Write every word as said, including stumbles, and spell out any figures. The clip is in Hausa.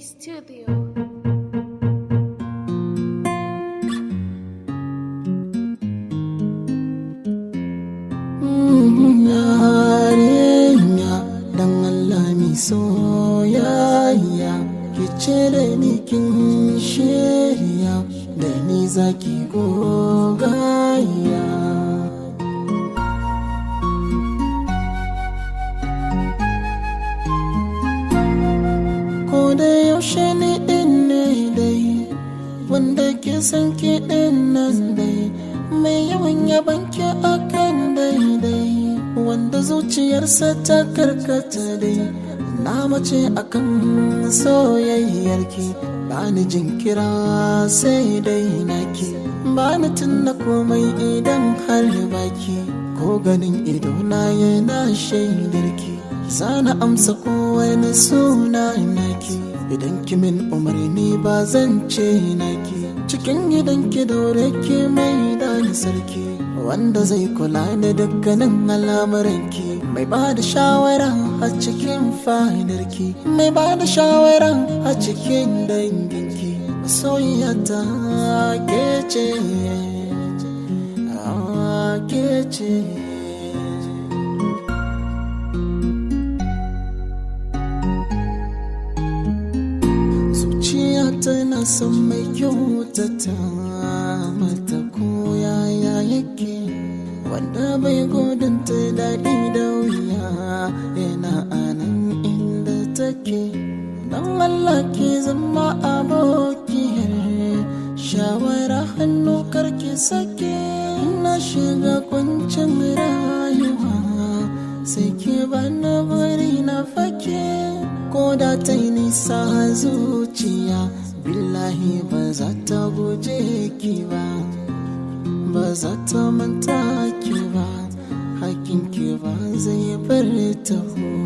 Studio. Yarinya dan Allah mi soyayya ki ce da ni kin shirya da ni zaki gogayya. Ko da yaushe ni din ne dai wanda ke san ki din nan dai mai yawan yaban ki akan daidai wanda zuciyarsa ta karkata dai na mace akan soyayyarki bani jinkira sai dai naki bani tunna komai idan har baki ko ganin ido na yana shaidarki zana amsa kowane suna naki idan ki min umarni ba zan ce naki cikin gidan ki daure ki mai dani sarki wanda zai kula da dukkanin al'amuranki mai ba da shawara a cikin fadarki mai ba da shawara a cikin danginki soyayyata ke ce ke ce. Tana son mai kyautata mata ko yaya yake wanda bai godanta daɗi da wuya yana anan inda take don Allah ke zama abokiyar shawara hannu karki sake na shiga kwancin rayuwa sai ke bana bari na fake ko da ta yi nisa zuciya billahi ba za ta guje ki ba ba za ta manta ki ba hakin ki ba zai bar ta